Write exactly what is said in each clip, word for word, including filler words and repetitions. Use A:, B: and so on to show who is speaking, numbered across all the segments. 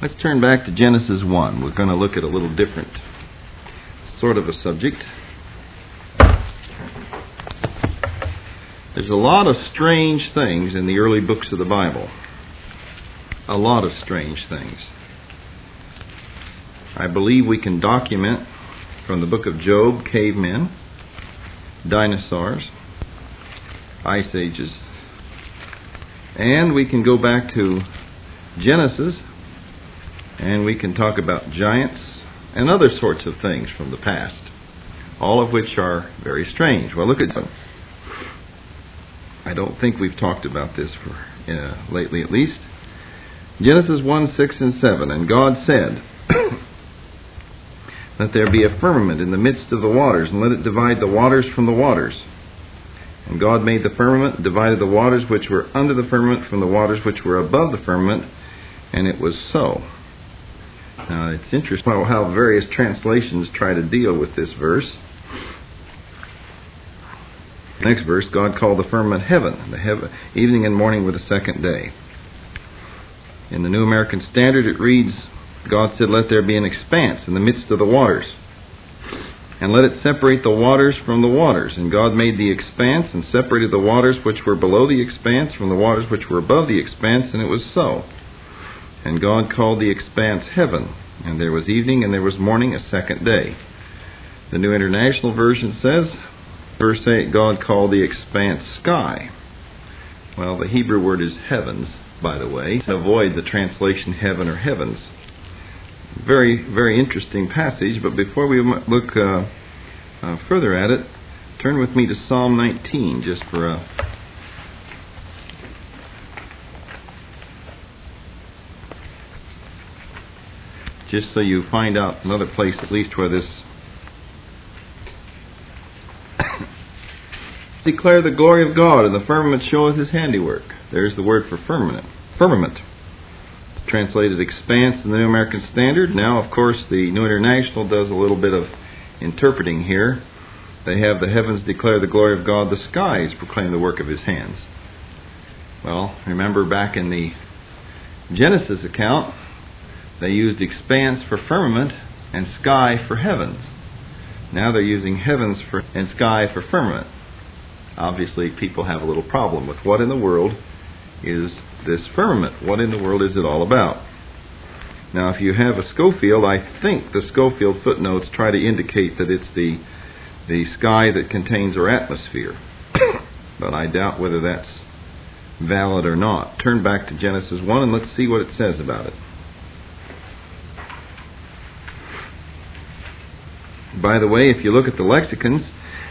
A: Let's turn back to Genesis one. We're going to look at a little different sort of a subject. There's a lot of strange things in the early books of the Bible. A lot of strange things. I believe we can document from the book of Job, cavemen, dinosaurs, ice ages, and we can go back to Genesis and we can talk about giants and other sorts of things from the past, all of which are very strange. Well, look at them. I don't think we've talked about this for uh, lately at least. Genesis one, six, and seven. And God said, let there be a firmament in the midst of the waters, and let it divide the waters from the waters. And God made the firmament, divided the waters which were under the firmament from the waters which were above the firmament, and it was so. Now, it's interesting how various translations try to deal with this verse. Next verse, God called the firmament heaven. The heaven, evening and morning were the second day. In the New American Standard, it reads, God said, let there be an expanse in the midst of the waters, and let it separate the waters from the waters. And God made the expanse, and separated the waters which were below the expanse from the waters which were above the expanse, and it was so. And God called the expanse heaven, and there was evening and there was morning, a second day. The New International Version says, verse eight, God called the expanse sky. Well, the Hebrew word is heavens, by the way. Avoid the translation heaven or heavens. Very, very interesting passage, but before we look uh, uh, further at it, turn with me to Psalm nineteen, just for a just so you find out another place at least where this declare the glory of God, and the firmament showeth his handiwork. There's the word for firmament. Firmament. It's translated expanse in the New American Standard. Now, of course, the New International does a little bit of interpreting here. They have the heavens declare the glory of God, the skies proclaim the work of his hands. Well, remember back in the Genesis account, they used expanse for firmament and sky for heavens. Now they're using heavens for and sky for firmament. Obviously, people have a little problem with what in the world is this firmament? What in the world is it all about? Now, if you have a Schofield, I think the Schofield footnotes try to indicate that it's the the sky that contains our atmosphere. But I doubt whether that's valid or not. Turn back to Genesis one and let's see what it says about it. By the way, if you look at the lexicons,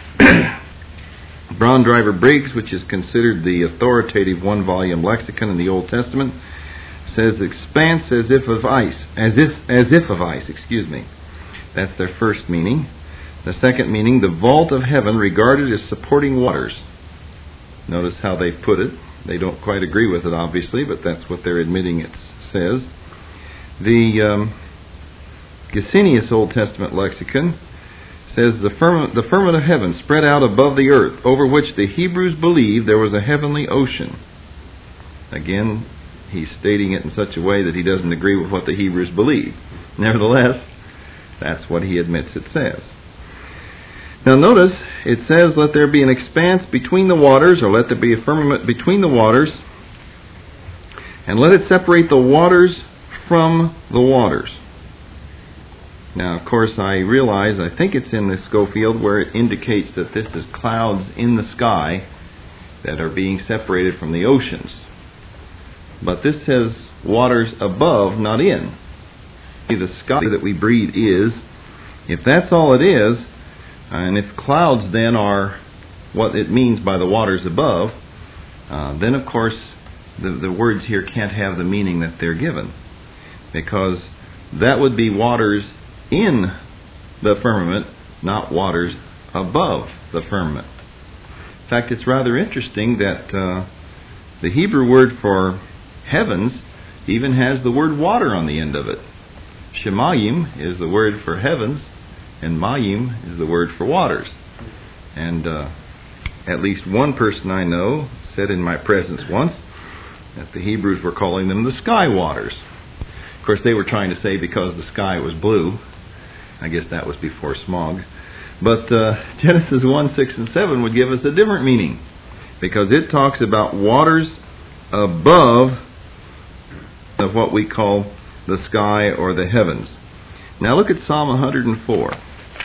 A: Braun Driver Briggs, which is considered the authoritative one-volume lexicon in the Old Testament, says expanse as if of ice, as if as if of ice. Excuse me. That's their first meaning. The second meaning, the vault of heaven regarded as supporting waters. Notice how they put it. They don't quite agree with it, obviously, but that's what they're admitting it says. The um, Gesenius Old Testament lexicon says the firmament, the firmament of heaven spread out above the earth, over which the Hebrews believed there was a heavenly ocean. Again, he's stating it in such a way that he doesn't agree with what the Hebrews believe. Nevertheless, that's what he admits it says. Now notice, it says, let there be an expanse between the waters, or let there be a firmament between the waters, and let it separate the waters from the waters. Now, of course, I realize, I think it's in the Schofield where it indicates that this is clouds in the sky that are being separated from the oceans. But this says waters above, not in. The sky that we breathe is, if that's all it is, and if clouds then are what it means by the waters above, uh, then of course the, the words here can't have the meaning that they're given, because that would be waters in the firmament, not waters above the firmament. In fact, it's rather interesting that uh, the Hebrew word for heavens even has the word water on the end of it. Shemayim is the word for heavens, and Mayim is the word for waters. And uh, at least one person I know said in my presence once that the Hebrews were calling them the sky waters. Of course, they were trying to say because the sky was blue. I guess that was before smog. But uh, Genesis one, six, and seven would give us a different meaning, because it talks about waters above of what we call the sky or the heavens. Now look at Psalm one hundred four.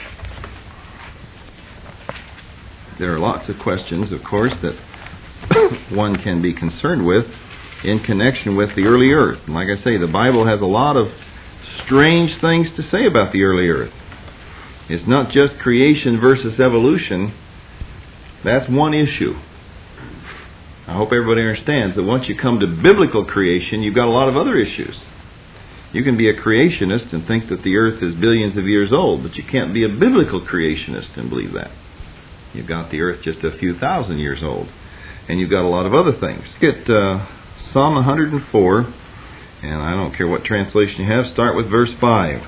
A: There are lots of questions, of course, that one can be concerned with in connection with the early earth. And like I say, the Bible has a lot of strange things to say about the early earth. It's not just creation versus evolution. That's one issue. I hope everybody understands that once you come to biblical creation, you've got a lot of other issues. You can be a creationist and think that the earth is billions of years old, but you can't be a biblical creationist and believe that. You've got the earth just a few thousand years old, and you've got a lot of other things. Look at uh, Psalm one hundred four, and I don't care what translation you have, start with verse five.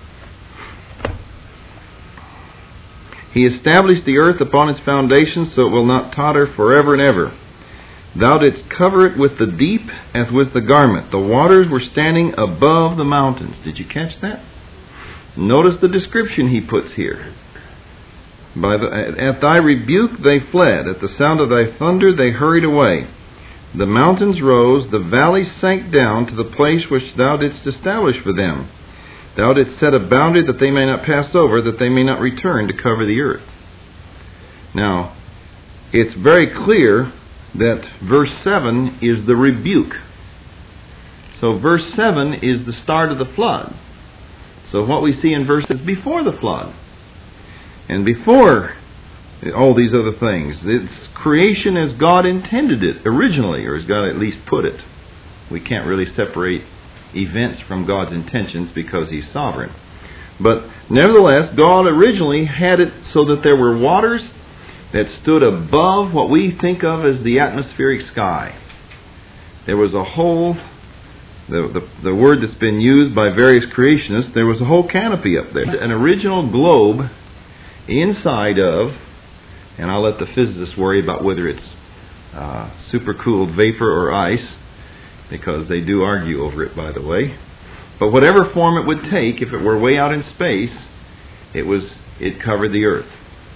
A: He established the earth upon its foundations, so it will not totter forever and ever. Thou didst cover it with the deep as with the garment. The waters were standing above the mountains. Did you catch that? Notice the description he puts here. By the, at thy rebuke they fled. At the sound of thy thunder they hurried away. The mountains rose, the valleys sank down to the place which thou didst establish for them. Thou didst set a boundary that they may not pass over, that they may not return to cover the earth. Now, it's very clear that verse seven is the rebuke. So verse seven is the start of the flood. So what we see in verses before the flood, and before all these other things, it's creation as God intended it originally, or as God at least put it. We can't really separate events from God's intentions because He's sovereign. But nevertheless, God originally had it so that there were waters that stood above what we think of as the atmospheric sky. There was a whole, the, the, the word that's been used by various creationists, there was a whole canopy up there. An original globe inside of, and I'll let the physicists worry about whether it's uh, supercooled vapor or ice, because they do argue over it, by the way. But whatever form it would take, if it were way out in space, it was it covered the earth.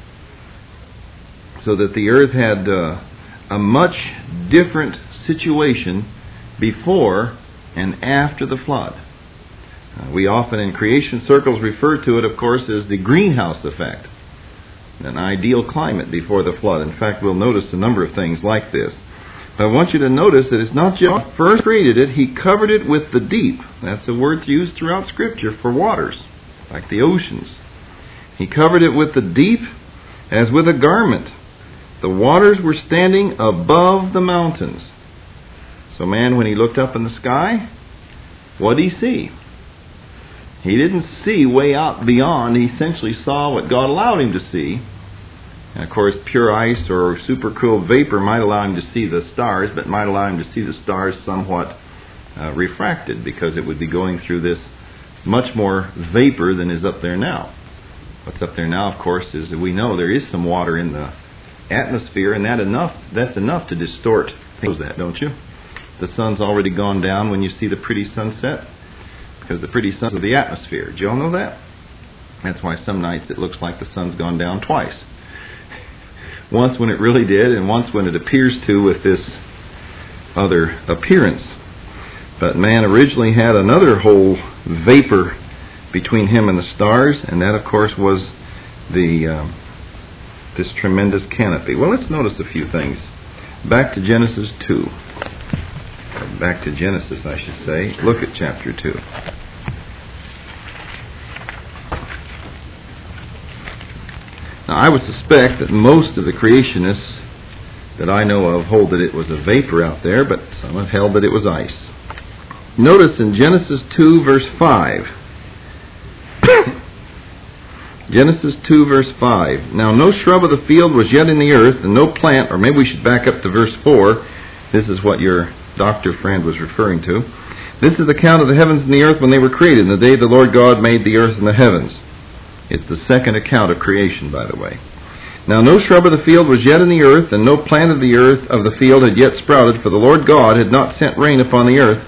A: So that the earth had uh, a much different situation before and after the flood. Uh, we often in creation circles refer to it, of course, as the greenhouse effect, an ideal climate before the flood. In fact, we'll notice a number of things like this. But I want you to notice that it's not just God first created it, He covered it with the deep. That's a word used throughout Scripture for waters, like the oceans. He covered it with the deep as with a garment. The waters were standing above the mountains. So man, when he looked up in the sky, what did he see? He didn't see way out beyond. He essentially saw what God allowed him to see. And of course, pure ice or supercooled vapor might allow him to see the stars, but might allow him to see the stars somewhat uh, refracted, because it would be going through this much more vapor than is up there now. What's up there now, of course, is that we know there is some water in the atmosphere, and that enough that's enough to distort things. That, don't you? The sun's already gone down when you see the pretty sunset, because the pretty sun's of the atmosphere. Did you all know that? That's why some nights it looks like the sun's gone down twice. Once when it really did, and once when it appears to with this other appearance. But man originally had another whole vapor between him and the stars, and that, of course, was the um, this tremendous canopy. Well, let's notice a few things. Back to Genesis two. Back to Genesis, I should say. Look at chapter two. Now, I would suspect that most of the creationists that I know of hold that it was a vapor out there, but some have held that it was ice. Notice in Genesis two, verse five. Genesis two, verse five. Now, no shrub of the field was yet in the earth, and no plant, or maybe we should back up to verse four. This is what your doctor friend was referring to. This is the account of the heavens and the earth when they were created, in the day the Lord God made the earth and the heavens. It's the second account of creation, by the way. Now no shrub of the field was yet in the earth, and no plant of the earth of the field had yet sprouted, for the Lord God had not sent rain upon the earth,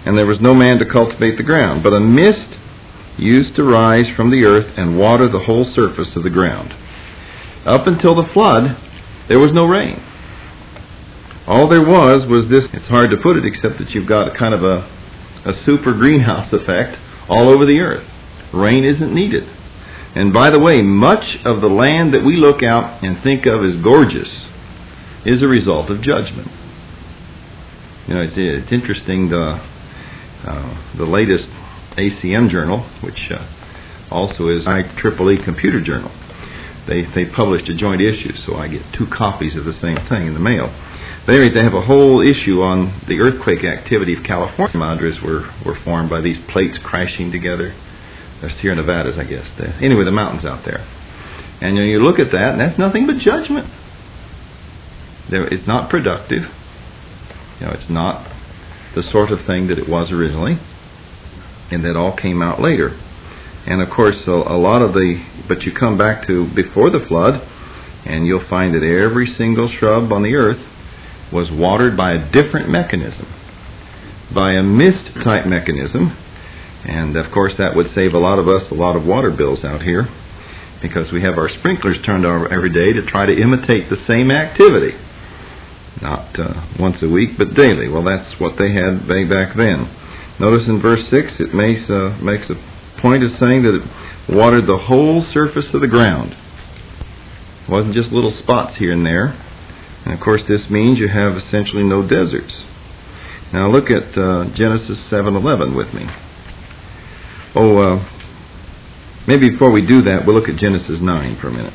A: and there was no man to cultivate the ground, but a mist used to rise from the earth and water the whole surface of the ground. Up until the flood, there was no rain. All there was was this, it's hard to put it except that you've got a kind of a, a super greenhouse effect all over the earth. Rain isn't needed. And by the way, much of the land that we look out and think of as gorgeous is a result of judgment. You know, it's, it's interesting, the, uh, the latest A C M journal, which uh, also is I triple E Computer Journal, they, they published a joint issue, so I get two copies of the same thing in the mail. But anyway, they have a whole issue on the earthquake activity of California. Madras were, were formed by these plates crashing together. The Sierra Nevadas, I guess. The, anyway, the mountains out there. And you know, you look at that, and that's nothing but judgment. There, it's not productive. You know, it's not the sort of thing that it was originally, and that all came out later. And of course, a, a lot of the, but you come back to before the flood, and you'll find that every single shrub on the earth was watered by a different mechanism, by a mist-type mechanism. And of course that would save a lot of us a lot of water bills out here, because we have our sprinklers turned on every day to try to imitate the same activity. Not uh, once a week, but daily. Well, that's what they had way back then. Notice in verse six, it makes, uh, makes a point of saying that it watered the whole surface of the ground. It wasn't just little spots here and there. And of course this means you have essentially no deserts. Now look at uh, Genesis seven eleven with me. Oh, uh, maybe before we do that, we'll look at Genesis nine for a minute.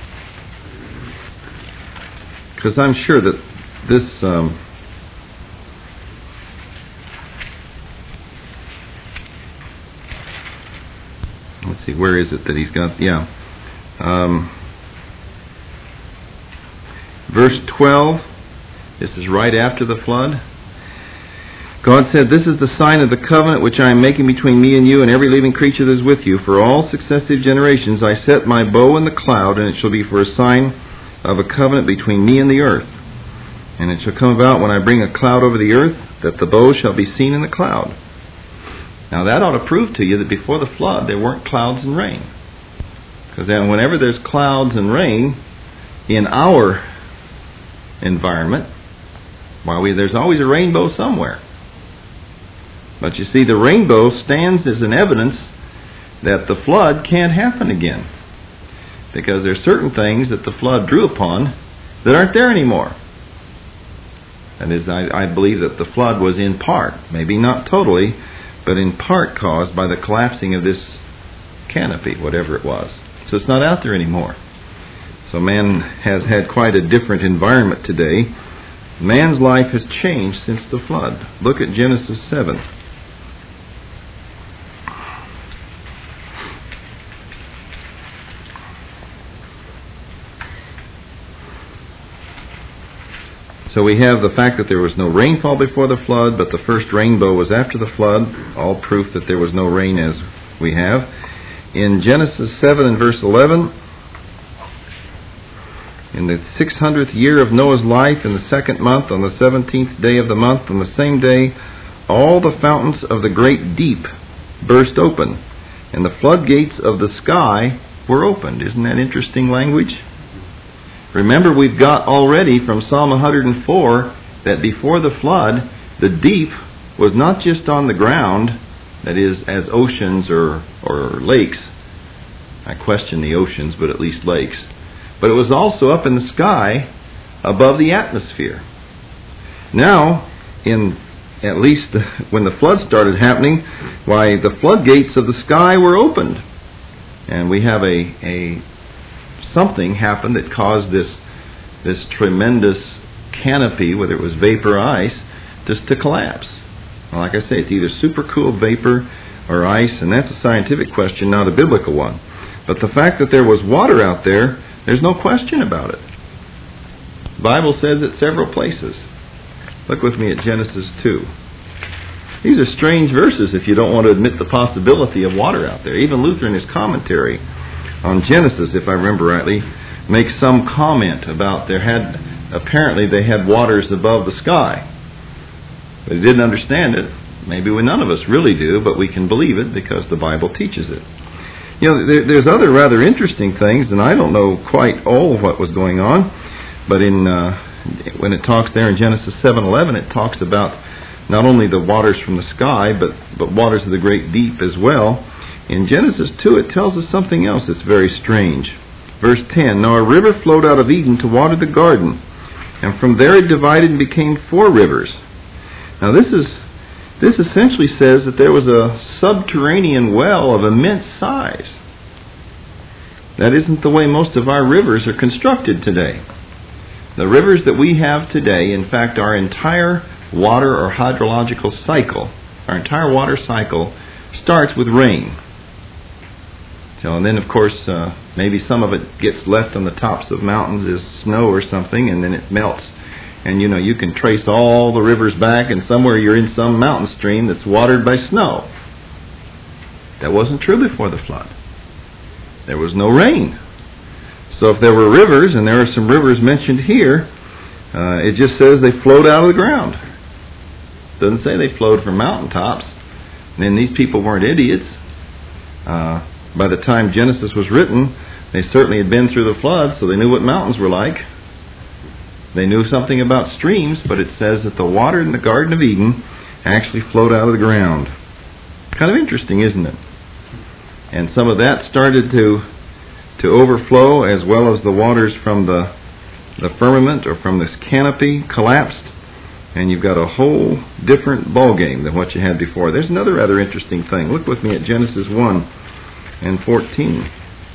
A: Because I'm sure that this... Um, let's see, where is it that he's got... Yeah. Um, verse twelve, this is right after the flood. God said, "This is the sign of the covenant which I am making between me and you and every living creature that is with you. For all successive generations I set my bow in the cloud, and it shall be for a sign of a covenant between me and the earth. And it shall come about when I bring a cloud over the earth, that the bow shall be seen in the cloud." Now that ought to prove to you that before the flood there weren't clouds and rain. Because then whenever there's clouds and rain in our environment, why, we, there's always a rainbow somewhere. But you see, the rainbow stands as an evidence that the flood can't happen again. Because there are certain things that the flood drew upon that aren't there anymore. That is, I, I believe that the flood was in part, maybe not totally, but in part caused by the collapsing of this canopy, whatever it was. So it's not out there anymore. So man has had quite a different environment today. Man's life has changed since the flood. Look at Genesis seven. So we have the fact that there was no rainfall before the flood, but the first rainbow was after the flood, all proof that there was no rain as we have. In Genesis seven and verse eleven, in the six hundredth year of Noah's life, in the second month, on the seventeenth day of the month, on the same day, all the fountains of the great deep burst open, and the floodgates of the sky were opened. Isn't that interesting language? Remember, we've got already from Psalm one hundred four that before the flood, the deep was not just on the ground, that is, as oceans or, or lakes. I question the oceans, but at least lakes. But it was also up in the sky above the atmosphere. Now, in at least the, when the flood started happening, why, the floodgates of the sky were opened. And we have a... a something happened that caused this this tremendous canopy, whether it was vapor or ice, just to collapse. Well, like I say, it's either supercooled vapor or ice, and that's a scientific question, not a biblical one. But the fact that there was water out there, there's no question about it. The Bible says it several places. Look with me at Genesis two. These are strange verses if you don't want to admit the possibility of water out there. Even Luther in his commentary on Genesis, if I remember rightly, makes some comment about there had, apparently they had waters above the sky. But he didn't understand it. Maybe we, none of us really do, but we can believe it because the Bible teaches it. You know, there, there's other rather interesting things, and I don't know quite all of what was going on, but in uh, when it talks there in Genesis seven eleven, it talks about not only the waters from the sky, but, but waters of the great deep as well. In Genesis two, it tells us something else that's very strange. Verse ten, now a river flowed out of Eden to water the garden, and from there it divided and became four rivers. Now this is this essentially says that there was a subterranean well of immense size. That isn't the way most of our rivers are constructed today. The rivers that we have today, in fact, our entire water or hydrological cycle, our entire water cycle starts with rain. So, and then, of course, uh, maybe some of it gets left on the tops of mountains as snow or something, and then it melts. And, you know, you can trace all the rivers back, and somewhere you're in some mountain stream that's watered by snow. That wasn't true before the flood. There was no rain. So if there were rivers, and there are some rivers mentioned here, uh, it just says they flowed out of the ground. It doesn't say they flowed from mountaintops. And then these people weren't idiots. Uh, by the time Genesis was written, they certainly had been through the flood, so they knew what mountains were like. They knew something about streams, but it says that the water in the Garden of Eden actually flowed out of the ground. Kind of interesting, isn't it? And some of that started to to overflow, as well as the waters from the the firmament or from this canopy collapsed, and you've got a whole different ballgame than what you had before. There's another rather interesting thing. Look with me at Genesis one and fourteen.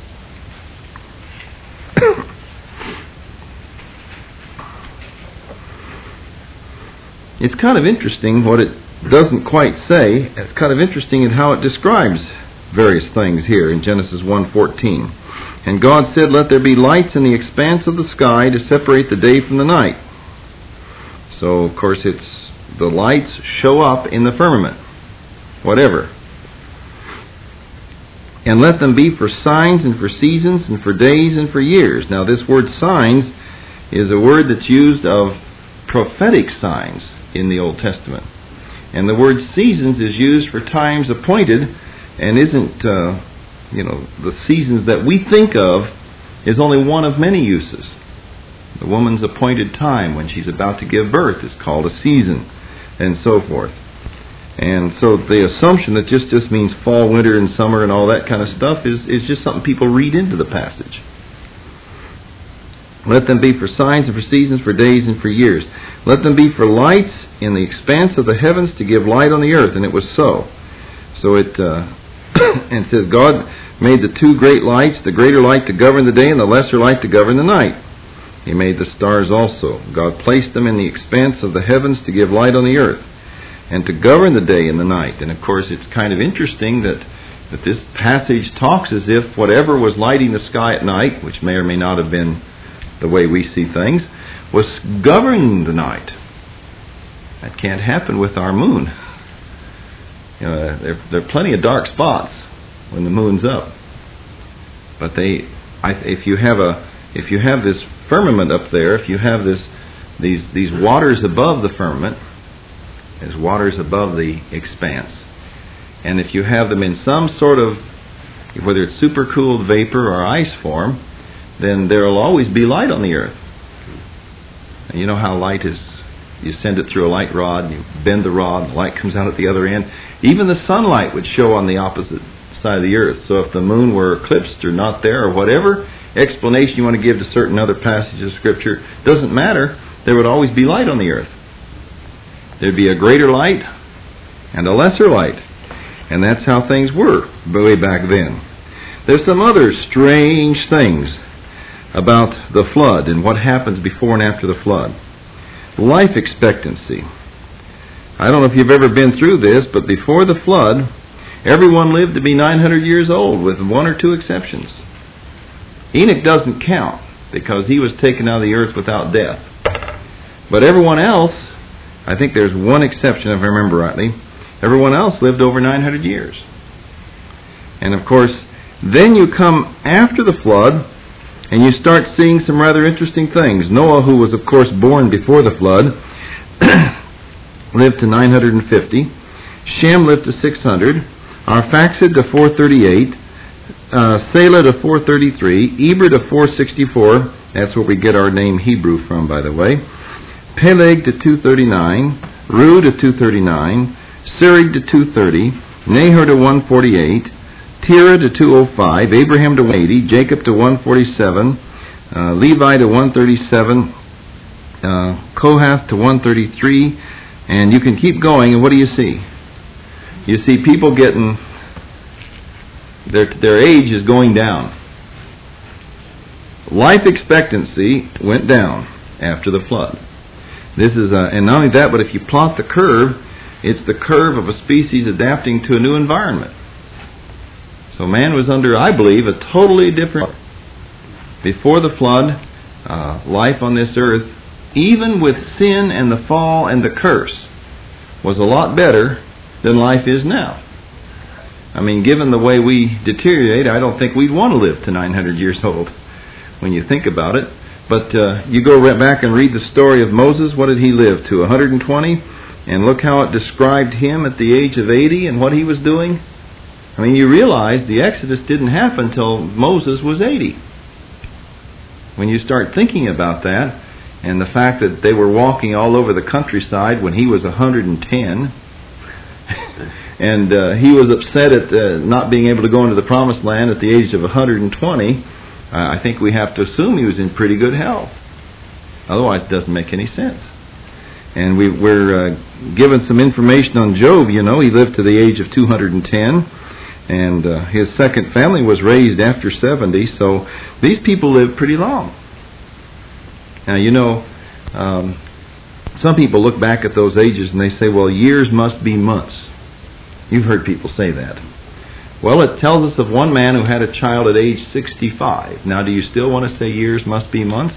A: It's kind of interesting what it doesn't quite say. It's kind of interesting in how it describes various things here in Genesis one fourteen. And God said, let there be lights in the expanse of the sky to separate the day from the night. So, of course, it's the lights show up in the firmament, whatever. And let them be for signs and for seasons and for days and for years. Now, this word signs is a word that's used of prophetic signs in the Old Testament. And the word seasons is used for times appointed and isn't, uh, you know, the seasons that we think of is only one of many uses. The woman's appointed time when she's about to give birth is called a season, and so forth. And so the assumption that just, just means fall, winter, and summer and all that kind of stuff is, is just something people read into the passage. Let them be for signs and for seasons, for days and for years. Let them be for lights in the expanse of the heavens to give light on the earth. And it was so. So it, uh, and it says, God made the two great lights, the greater light to govern the day and the lesser light to govern the night. He made the stars also. God placed them in the expanse of the heavens to give light on the earth and to govern the day and the night. And of course it's kind of interesting that, that this passage talks as if whatever was lighting the sky at night, which may or may not have been the way we see things, was governing the night. That can't happen with our moon. You know, there, there are plenty of dark spots when the moon's up. But they, I, if you have a, if you have this firmament up there, if you have this, these these waters above the firmament, as waters above the expanse, and if you have them in some sort of, whether it's supercooled vapor or ice form, then there will always be light on the earth. And you know how light is, you send it through a light rod, and you bend the rod, and the light comes out at the other end. Even the sunlight would show on the opposite side of the earth. So if the moon were eclipsed or not there, or whatever explanation you want to give to certain other passages of Scripture, doesn't matter, there would always be light on the earth. There'd be a greater light and a lesser light. And that's how things were way back then. There's some other strange things about the flood and what happens before and after the flood. Life expectancy. I don't know if you've ever been through this, but before the flood, everyone lived to be nine hundred years old, with one or two exceptions. Enoch doesn't count because he was taken out of the earth without death. But everyone else, I think there's one exception if I remember rightly, everyone else lived over nine hundred years. And of course, then you come after the flood, and you start seeing some rather interesting things. Noah, who was of course born before the flood, lived to nine hundred fifty. Shem lived to six hundred. Arphaxad to four thirty-eight. Uh, Selah to four thirty-three. Eber to four sixty-four. That's where we get our name Hebrew from, by the way. Peleg to two thirty-nine. Ru to two thirty-nine. Serig to two thirty. Nahor to one forty-eight. Terah to two oh five. Abraham to one eighty. Jacob to one forty-seven. Uh, Levi to one thirty-seven. Uh, Kohath to one thirty-three. And you can keep going, and what do you see? You see people getting, their, their age is going down. Life expectancy went down after the flood. This is, a, and not only that, but if you plot the curve, it's the curve of a species adapting to a new environment. So man was under, I believe, a totally different. Before the flood, uh, life on this earth, even with sin and the fall and the curse, was a lot better than life is now. I mean, given the way we deteriorate, I don't think we'd want to live to nine hundred years old when you think about it. But uh, you go right back and read the story of Moses. What did he live to? one hundred twenty? And look how it described him at the age of eighty and what he was doing. I mean, you realize the Exodus didn't happen until Moses was eighty. When you start thinking about that, and the fact that they were walking all over the countryside when he was one hundred ten, and uh, he was upset at uh, not being able to go into the Promised Land at the age of one hundred twenty, uh, I think we have to assume he was in pretty good health. Otherwise, it doesn't make any sense. And we, we're uh, given some information on Job. You know, he lived to the age of two hundred ten, and uh, his second family was raised after seventy, so these people lived pretty long. Now, you know, um, some people look back at those ages and they say, well, years must be months. You've heard people say that. Well, it tells us of one man who had a child at age sixty-five. Now, do you still want to say years must be months?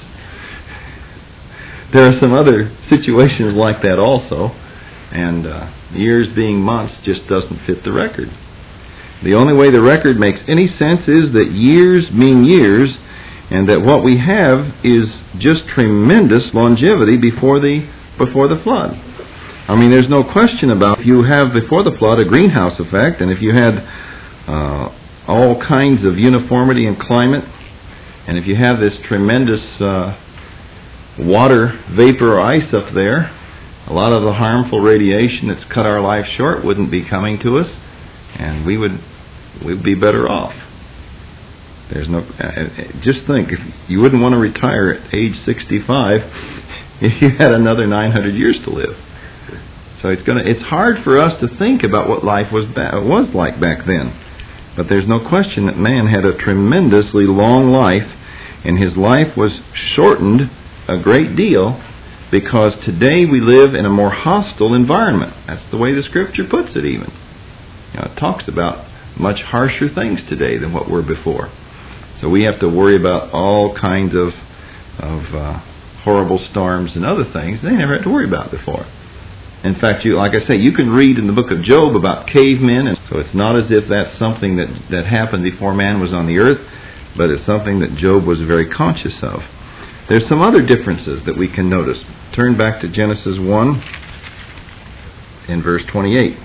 A: There are some other situations like that also, and uh, years being months just doesn't fit the record. The only way the record makes any sense is that years mean years, and that what we have is just tremendous longevity before the before the flood. I mean, there's no question about if you have before the flood a greenhouse effect, and if you had uh, all kinds of uniformity in climate, and if you have this tremendous uh, water, vapor, or ice up there, a lot of the harmful radiation that's cut our life short wouldn't be coming to us, and we would we'd be better off. There's no. Uh, just think, if you wouldn't want to retire at age sixty-five if you had another nine hundred years to live. So it's gonna. It's hard for us to think about what life was ba- was like back then. But there's no question that man had a tremendously long life, and his life was shortened a great deal because today we live in a more hostile environment. That's the way the Scripture puts it. Even you know, it talks about much harsher things today than what were before. So we have to worry about all kinds of of uh, horrible storms and other things they never had to worry about before. In fact, you, like I say, you can read in the book of Job about cavemen, and so it's not as if that's something that, that happened before man was on the earth, but it's something that Job was very conscious of. There's some other differences that we can notice. Turn back to Genesis one in verse twenty-eight.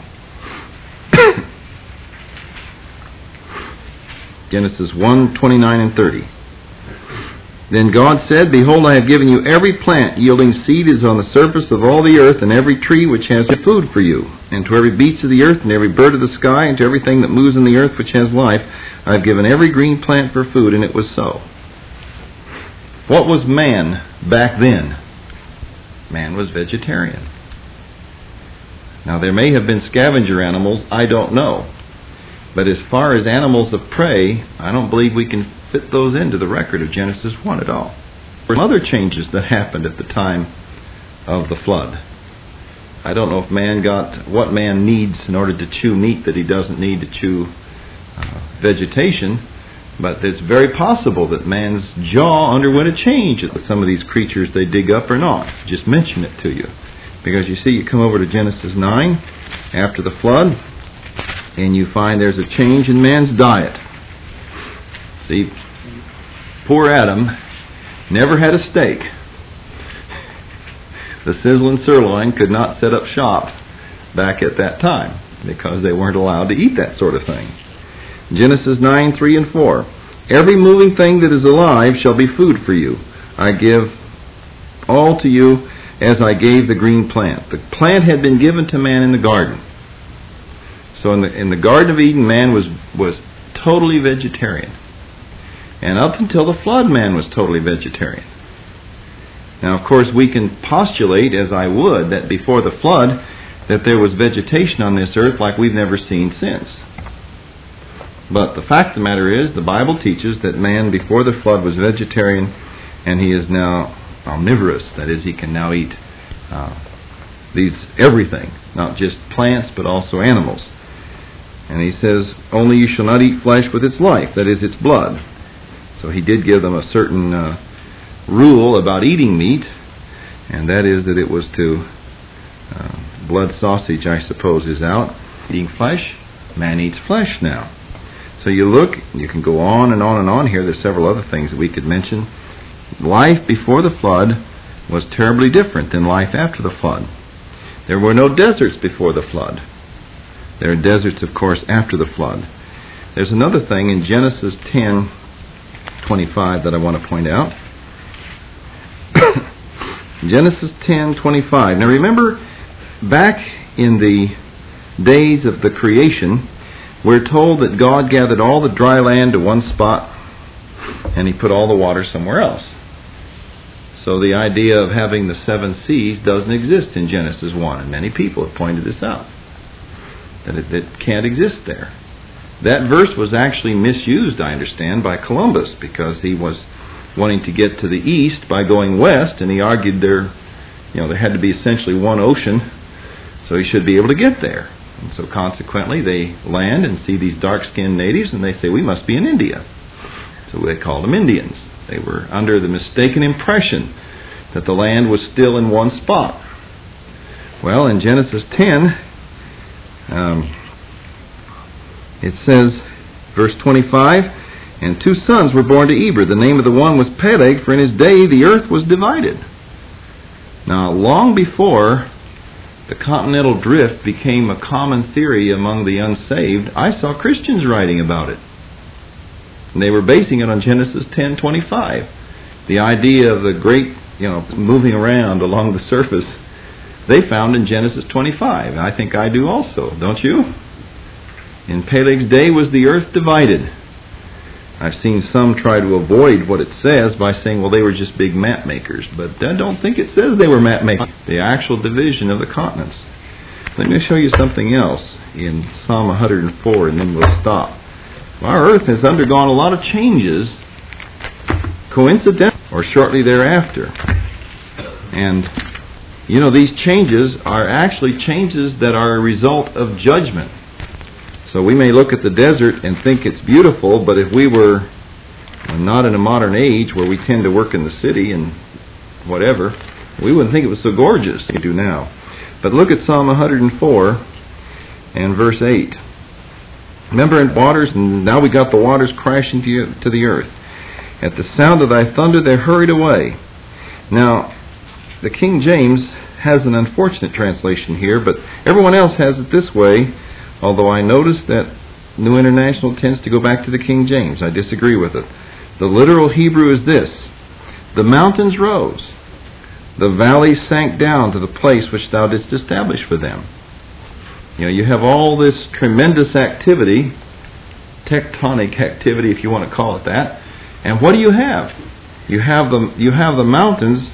A: Genesis one, twenty-nine and thirty. Then God said, Behold, I have given you every plant yielding seed is on the surface of all the earth, and every tree which has food for you. And to every beast of the earth, and every bird of the sky, and to everything that moves in the earth which has life, I have given every green plant for food, and it was so. What was man back then? Man was vegetarian. Now, there may have been scavenger animals, I don't know. But as far as animals of prey, I don't believe we can fit those into the record of Genesis one at all. There were other changes that happened at the time of the flood. I don't know if man got what man needs in order to chew meat that he doesn't need to chew uh, vegetation, but it's very possible that man's jaw underwent a change with some of these creatures they dig up or not. Just mention it to you. Because you see, you come over to Genesis nine, after the flood, and you find there's a change in man's diet. See, poor Adam never had a steak. The sizzling sirloin could not set up shop back at that time. because they weren't allowed to eat that sort of thing. Genesis nine, three and four. Every moving thing that is alive shall be food for you. I give all to you as I gave the green plant. The plant had been given to man in the garden. So in the in the Garden of Eden, man was, was totally vegetarian. And up until the flood, man was totally vegetarian. Now, of course, we can postulate, as I would, that before the flood, that there was vegetation on this earth like we've never seen since. But the fact of the matter is, the Bible teaches that man before the flood was vegetarian, and he is now omnivorous. That is, he can now eat uh, these everything, not just plants, but also animals. And he says, only you shall not eat flesh with its life, that is, its blood. So he did give them a certain uh, rule about eating meat, and that is that it was to, uh, blood sausage, I suppose, is out. Eating flesh, man eats flesh now. So you look, you can go on and on and on here. There's several other things that we could mention. Life before the flood was terribly different than life after the flood. There were no deserts before the flood. There are deserts, of course, after the flood. There's another thing in Genesis ten twenty-five that I want to point out. Genesis ten twenty-five. Now remember, back in the days of the creation, we're told that God gathered all the dry land to one spot and He put all the water somewhere else. So the idea of having the seven seas doesn't exist in Genesis one, and many people have pointed this out, that it, it can't exist there. That verse was actually misused, I understand, by Columbus, because he was wanting to get to the east by going west, and he argued there, you know, there had to be essentially one ocean, so he should be able to get there. And so consequently, they land and see these dark-skinned natives, and they say, we must be in India. So they called them Indians. They were under the mistaken impression that the land was still in one spot. Well, in Genesis ten, um, it says, verse twenty-five, and two sons were born to Eber. The name of the one was Peleg, for in his day the earth was divided. Now, long before the continental drift became a common theory among the unsaved, I saw Christians writing about it. And they were basing it on Genesis ten twenty-five. The idea of the great, you know, moving around along the surface, they found in Genesis twenty-five. I think I do also, don't you? In Peleg's day was the earth divided. I've seen some try to avoid what it says by saying, well, they were just big map makers. But I don't think it says they were map makers. The actual division of the continents. Let me show you something else in Psalm one hundred four, and then we'll stop. Our earth has undergone a lot of changes, coincidentally, or shortly thereafter. And, you know, these changes are actually changes that are a result of judgment. So we may look at the desert and think it's beautiful, but if we were not in a modern age where we tend to work in the city and whatever, we wouldn't think it was so gorgeous as we do now. But look at Psalm one hundred four and verse eight. Remember in waters, and now we got the waters crashing to, you, to the earth. At the sound of thy thunder they hurried away. Now, the King James has an unfortunate translation here, but everyone else has it this way, although I notice that New International tends to go back to the King James. I disagree with it. The literal Hebrew is this: the mountains rose, the valleys sank down to the place which thou didst establish for them. You know, you have all this tremendous activity, tectonic activity if you want to call it that, and what do you have? You have the, you have the mountains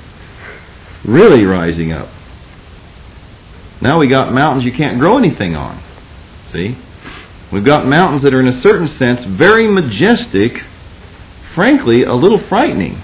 A: really rising up. Now we got mountains you can't grow anything on. See? We've got mountains that are in a certain sense very majestic, frankly a little frightening.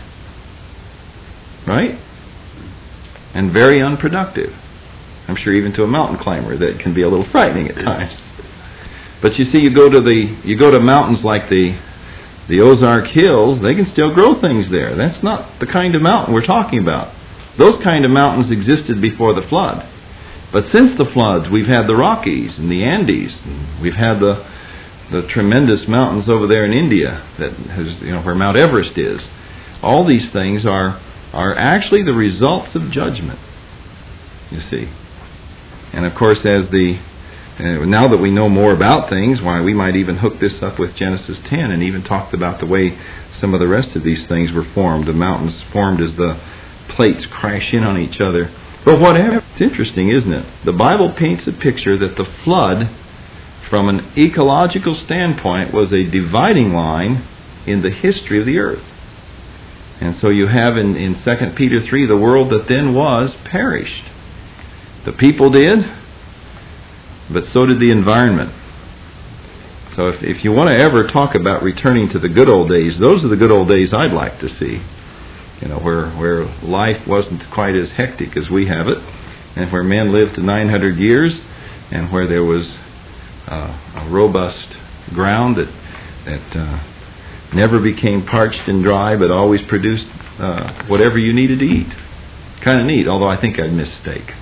A: Right? And very unproductive. I'm sure even to a mountain climber that can be a little frightening at times. But you see, you go to the you go to mountains like the the Ozark Hills, they can still grow things there. That's not the kind of mountain we're talking about. Those kind of mountains existed before the flood. But since the floods, we've had the Rockies and the Andes. And we've had the the tremendous mountains over there in India that has, you know, where Mount Everest is. All these things are are actually the results of judgment. You see. And of course, as the Uh, now that we know more about things, why, we might even hook this up with Genesis ten and even talked about the way some of the rest of these things were formed. The mountains formed as the plates crash in on each other. But whatever, it's interesting, isn't it? The Bible paints a picture that the flood, from an ecological standpoint, was a dividing line in the history of the earth. And so you have in, in Second Peter three, the world that then was perished. The people did, but so did the environment. So if, if you want to ever talk about returning to the good old days, those are the good old days I'd like to see. You know, where where life wasn't quite as hectic as we have it, and where men lived to nine hundred years, and where there was uh, a robust ground that that uh, never became parched and dry, but always produced uh, whatever you needed to eat. Kind of neat, although I think I'd miss steak.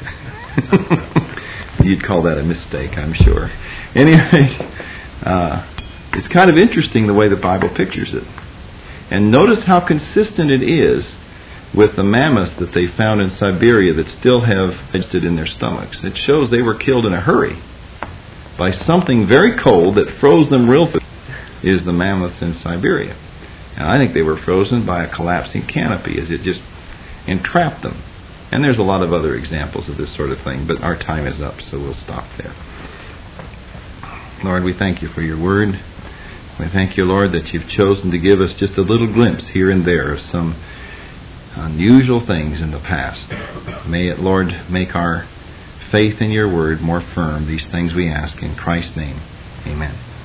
A: You'd call that a mistake, I'm sure. Anyway, uh, it's kind of interesting the way the Bible pictures it. And notice how consistent it is with the mammoths that they found in Siberia that still have vegetation in their stomachs. It shows they were killed in a hurry by something very cold that froze them real fast. Is the mammoths in Siberia. And I think they were frozen by a collapsing canopy as it just entrapped them. And there's a lot of other examples of this sort of thing, but our time is up, so we'll stop there. Lord, we thank you for your word. We thank you, Lord, that you've chosen to give us just a little glimpse here and there of some unusual things in the past. May it, Lord, make our faith in your word more firm. These things we ask in Christ's name. Amen.